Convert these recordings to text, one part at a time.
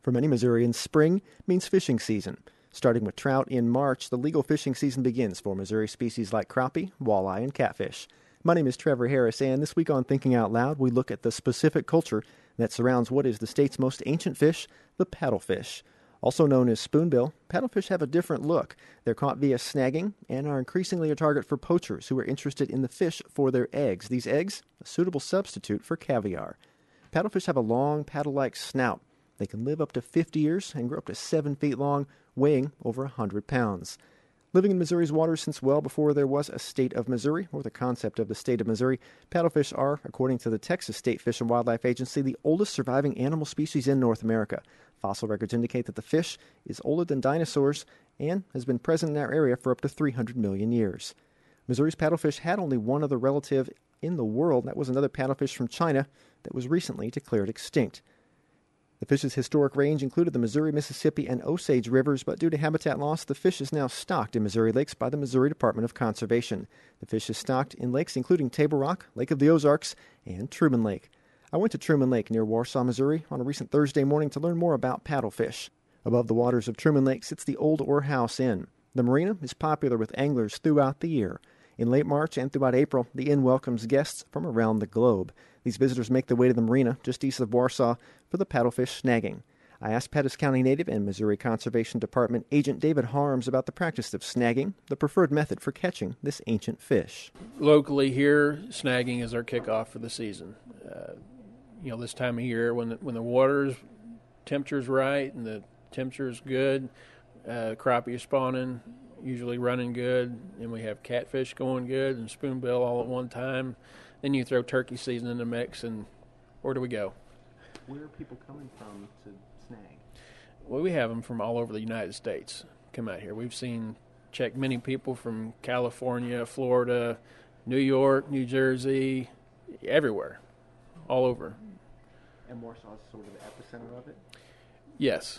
For many Missourians, spring means fishing season. Starting with trout in March, the legal fishing season begins for Missouri species like crappie, walleye, and catfish. My name is Trevor Harris, and this week on Thinking Out Loud, we look at the specific culture that surrounds what is the state's most ancient fish, the paddlefish. Also known as spoonbill, paddlefish have a different look. They're caught via snagging and are increasingly a target for poachers who are interested in the fish for their eggs. These eggs, a suitable substitute for caviar. Paddlefish have a long, paddle-like snout. They can live up to 50 years and grow up to 7 feet long, weighing over 100 pounds. Living in Missouri's waters since well before there was a state of Missouri, or the concept of the state of Missouri, paddlefish are, according to the Texas State Fish and Wildlife Agency, the oldest surviving animal species in North America. Fossil records indicate that the fish is older than dinosaurs and has been present in our area for up to 300 million years. Missouri's paddlefish had only one other relative in the world. That was another paddlefish from China that was recently declared extinct. The fish's historic range included the Missouri, Mississippi, and Osage rivers, but due to habitat loss, the fish is now stocked in Missouri lakes by the Missouri Department of Conservation. The fish is stocked in lakes including Table Rock, Lake of the Ozarks, and Truman Lake. I went to Truman Lake near Warsaw, Missouri on a recent Thursday morning to learn more about paddlefish. Above the waters of Truman Lake sits the Old Ore House Inn. The marina is popular with anglers throughout the year. In late March and throughout April, the inn welcomes guests from around the globe. These visitors make their way to the marina just east of Warsaw for the paddlefish snagging. I asked Pettis County native and Missouri Conservation Department agent David Harms about the practice of snagging, the preferred method for catching this ancient fish. Locally here, snagging is our kickoff for the season. This time of year when the temperature's right and the temperature's good, crappie are spawning, usually running good, and we have catfish going good and spoonbill all at one time. Then you throw turkey season in the mix, and where do we go? Where are people coming from to snag? Well, we have them from all over the United States come out here. We've checked many people from California, Florida, New York, New Jersey, everywhere, all over. And Warsaw is sort of the epicenter of it? Yes.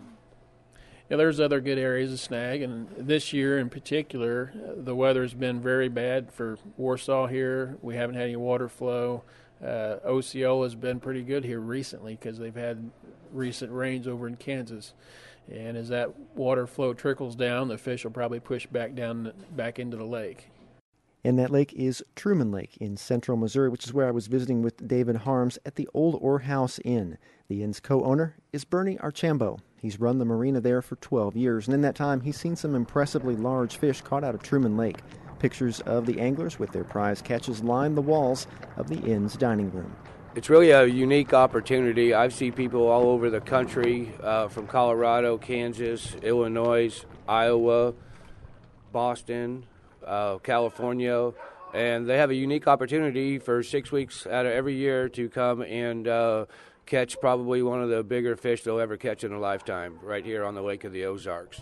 There's other good areas to snag, and this year in particular, the weather's been very bad for Warsaw here. We haven't had any water flow. Osceola's been pretty good here recently because they've had recent rains over in Kansas. And as that water flow trickles down, the fish will probably push back into the lake. And that lake is Truman Lake in central Missouri, which is where I was visiting with David Harms at the Old Ore House Inn. The inn's co-owner is Bernie Archambault. He's run the marina there for 12 years, and in that time he's seen some impressively large fish caught out of Truman Lake. Pictures of the anglers with their prize catches line the walls of the inn's dining room. It's really a unique opportunity. I've seen people all over the country, from Colorado, Kansas, Illinois, Iowa, Boston, California, and they have a unique opportunity for 6 weeks out of every year to come and catch probably one of the bigger fish they'll ever catch in a lifetime right here on the Lake of the Ozarks.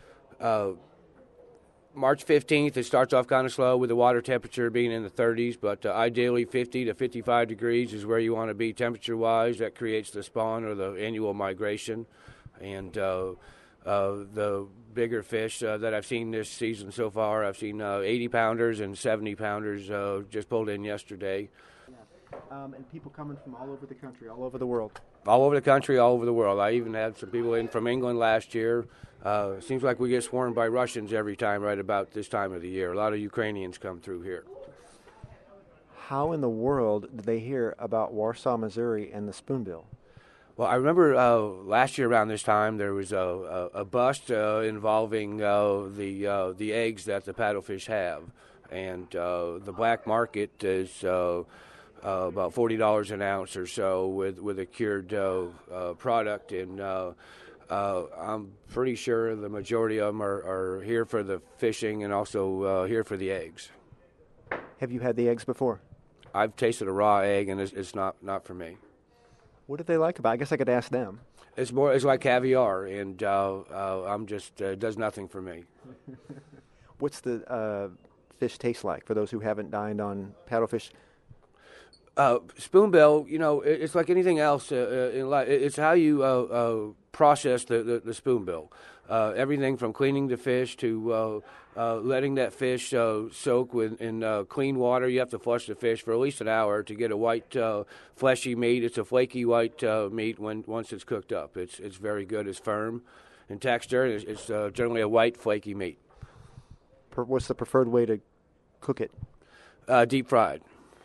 March 15th, it starts off kind of slow with the water temperature being in the 30s, but ideally 50 to 55 degrees is where you want to be temperature-wise. That creates the spawn or the annual migration. And the bigger fish that I've seen this season so far, I've seen 80-pounders and 70-pounders just pulled in yesterday. And people coming from all over the country, all over the world. All over the country, all over the world. I even had some people in from England last year. It seems like we get swarmed by Russians every time right about this time of the year. A lot of Ukrainians come through here. How in the world did they hear about Warsaw, Missouri and the spoonbill? Well, I remember last year around this time there was a bust involving the eggs that the paddlefish have. And the black market is about $40 an ounce or so with a cured product, and I'm pretty sure the majority of them are here for the fishing and also here for the eggs. Have you had the eggs before? I've tasted a raw egg, and it's not for me. What did they like about it? I guess I could ask them. It's like caviar, and I'm just does nothing for me. What's the fish taste like for those who haven't dined on paddlefish? Spoonbill, it's like anything else in life. It's how you process the spoonbill. everything from cleaning the fish to letting that fish soak in clean water. You have to flush the fish for at least an hour to get a white, fleshy meat. It's a flaky white meat once it's cooked up. It's very good. It's firm in texture. It's generally a white, flaky meat. What's the preferred way to cook it? Deep fried.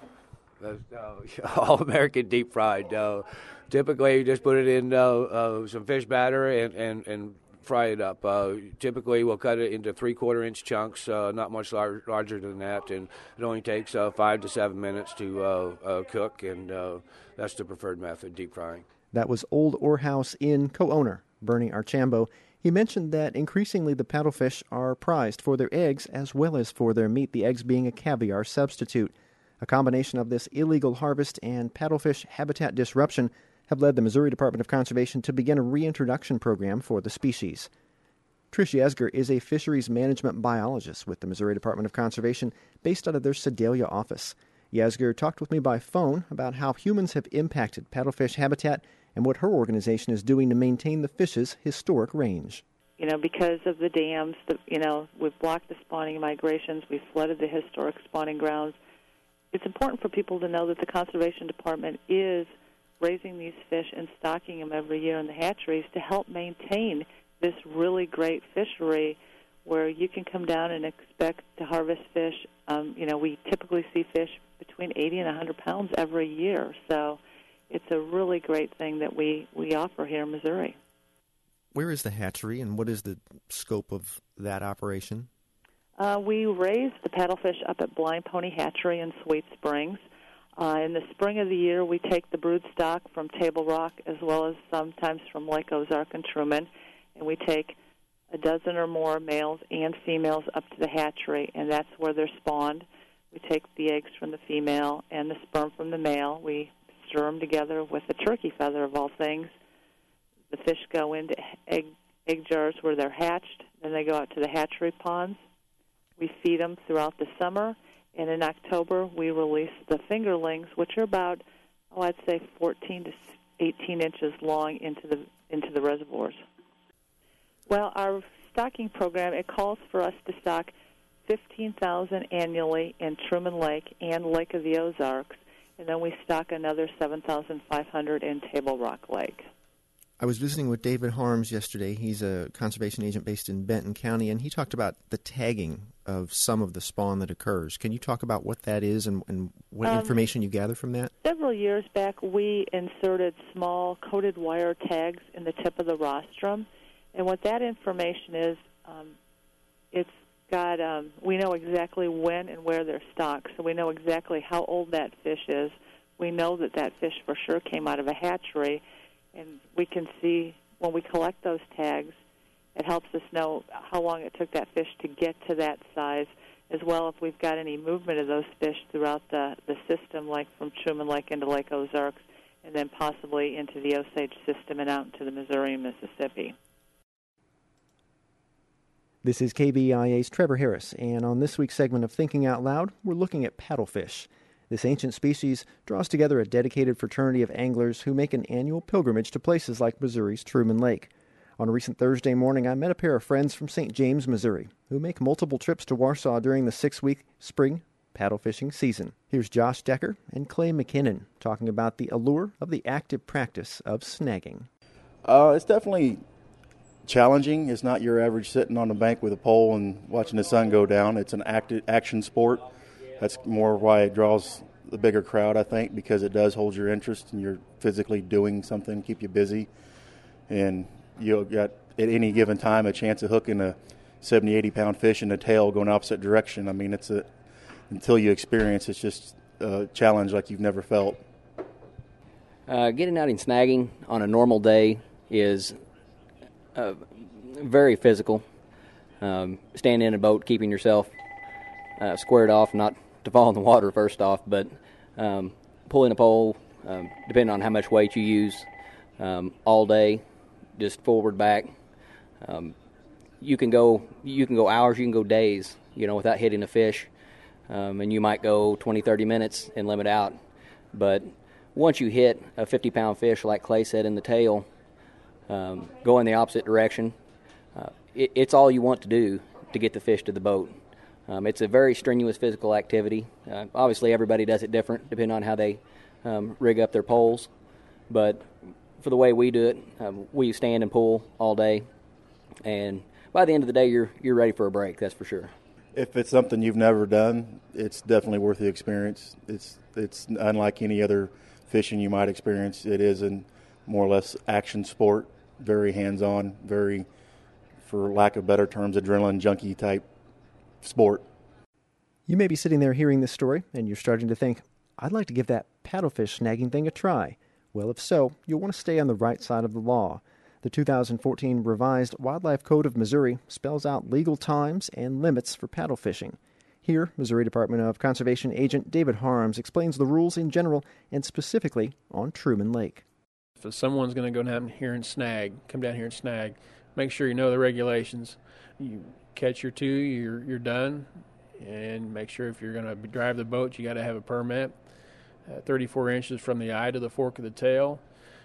All American deep fried. Typically, you just put it in some fish batter and fry it up. Typically, we'll cut it into 3/4-inch chunks, not much larger than that, and it only takes 5 to 7 minutes to cook, and that's the preferred method, deep frying. That was Old Orehouse Inn co-owner Bernie Archambault. He mentioned that increasingly the paddlefish are prized for their eggs as well as for their meat, the eggs being a caviar substitute. A combination of this illegal harvest and paddlefish habitat disruption have led the Missouri Department of Conservation to begin a reintroduction program for the species. Trish Yesger is a fisheries management biologist with the Missouri Department of Conservation based out of their Sedalia office. Yesger talked with me by phone about how humans have impacted paddlefish habitat and what her organization is doing to maintain the fish's historic range. Because of the dams, we've blocked the spawning migrations, we've flooded the historic spawning grounds. It's important for people to know that the Conservation Department is raising these fish and stocking them every year in the hatcheries to help maintain this really great fishery where you can come down and expect to harvest fish. We typically see fish between 80 and 100 pounds every year. So it's a really great thing that we offer here in Missouri. Where is the hatchery and what is the scope of that operation? We raise the paddlefish up at Blind Pony Hatchery in Sweet Springs. In the spring of the year, we take the brood stock from Table Rock as well as sometimes from Lake Ozark and Truman, and we take a dozen or more males and females up to the hatchery, and that's where they're spawned. We take the eggs from the female and the sperm from the male. We stir them together with a turkey feather, of all things. The fish go into egg jars where they're hatched. Then they go out to the hatchery ponds. We feed them throughout the summer, and in October we release the fingerlings, which are about, I'd say 14 to 18 inches long into the reservoirs. Well, our stocking program, it calls for us to stock 15,000 annually in Truman Lake and Lake of the Ozarks, and then we stock another 7,500 in Table Rock Lake. I was visiting with David Harms yesterday. He's a conservation agent based in Benton County, and he talked about the tagging of some of the spawn that occurs. Can you talk about what that is and what information you gather from that? Several years back, we inserted small coated wire tags in the tip of the rostrum, and what that information is, it's got, we know exactly when and where they're stocked, so we know exactly how old that fish is. We know that fish for sure came out of a hatchery, and we can see when we collect those tags, it helps us know how long it took that fish to get to that size, as well if we've got any movement of those fish throughout the system, like from Truman Lake into Lake Ozarks, and then possibly into the Osage system and out into the Missouri and Mississippi. This is KBIA's Trevor Harris, and on this week's segment of Thinking Out Loud, we're looking at paddlefish. This ancient species draws together a dedicated fraternity of anglers who make an annual pilgrimage to places like Missouri's Truman Lake. On a recent Thursday morning, I met a pair of friends from St. James, Missouri, who make multiple trips to Warsaw during the 6-week spring paddle fishing season. Here's Josh Decker and Clay McKinnon talking about the allure of the active practice of snagging. It's definitely challenging. It's not your average sitting on the bank with a pole and watching the sun go down. It's an action sport. That's more why it draws the bigger crowd, I think, because it does hold your interest and you're physically doing something, keep you busy. And you'll get, at any given time, a chance of hooking a 70, 80-pound fish in the tail going opposite direction. I mean, until you experience, it's just a challenge like you've never felt. Getting out and snagging on a normal day is very physical. Standing in a boat, keeping yourself squared off, not to fall in the water first off, but pulling a pole, depending on how much weight you use, all day, just forward, back. You can go hours, you can go days, without hitting a fish, and you might go 20, 30 minutes and limit out. But once you hit a 50-pound fish, like Clay said, in the tail, go in the opposite direction, it's all you want to do to get the fish to the boat. It's a very strenuous physical activity. Obviously, everybody does it different depending on how they rig up their poles. But for the way we do it, we stand and pull all day, and by the end of the day, you're ready for a break. That's for sure. If it's something you've never done, it's definitely worth the experience. It's unlike any other fishing you might experience. It is a more or less action sport, very hands-on, very, for lack of better terms, adrenaline junkie type sport. You may be sitting there hearing this story, and you're starting to think, I'd like to give that paddlefish snagging thing a try. Well, if so, you'll want to stay on the right side of the law. The 2014 revised Wildlife Code of Missouri spells out legal times and limits for paddle fishing. Here, Missouri Department of Conservation agent David Harms explains the rules in general and specifically on Truman Lake. If someone's going to go down here and come down here and snag, make sure you know the regulations. You catch your two, you're done, and make sure if you're going to drive the boat, you got to have a permit. 34 inches from the eye to the fork of the tail.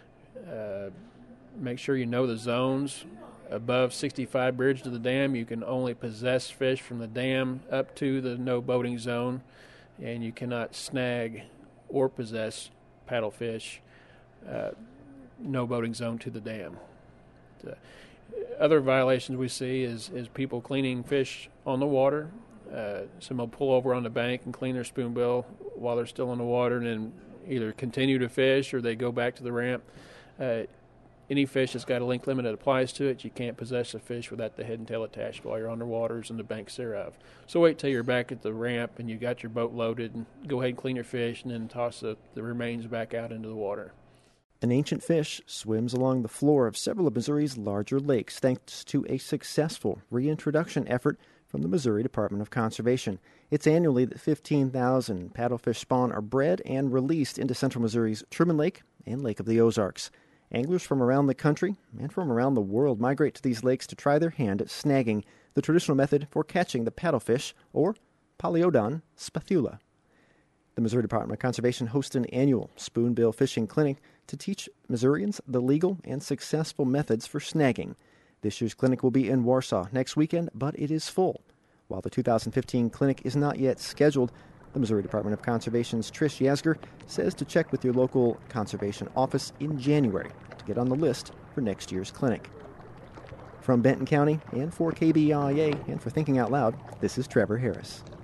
Make sure you know the zones. Above 65 bridge to the dam, you can only possess fish from the dam up to the no boating zone, and you cannot snag or possess paddlefish no boating zone to the dam. Other violations we see is people cleaning fish on the water. Some will pull over on the bank and clean their spoonbill while they're still in the water and then either continue to fish or they go back to the ramp. Any fish that's got a length limit that applies to it, you can't possess a fish without the head and tail attached while you're on the waters and the banks thereof. So wait till you're back at the ramp and you got your boat loaded and go ahead and clean your fish and then toss the remains back out into the water. An ancient fish swims along the floor of several of Missouri's larger lakes thanks to a successful reintroduction effort from the Missouri Department of Conservation. It's annually that 15,000 paddlefish spawn are bred and released into central Missouri's Truman Lake and Lake of the Ozarks. Anglers from around the country and from around the world migrate to these lakes to try their hand at snagging, the traditional method for catching the paddlefish, or Paliodon spathula. The Missouri Department of Conservation hosts an annual spoonbill fishing clinic to teach Missourians the legal and successful methods for snagging. This year's clinic will be in Warsaw next weekend, but it is full. While the 2015 clinic is not yet scheduled, the Missouri Department of Conservation's Trish Yasger says to check with your local conservation office in January to get on the list for next year's clinic. From Benton County and for KBIA and for Thinking Out Loud, this is Trevor Harris.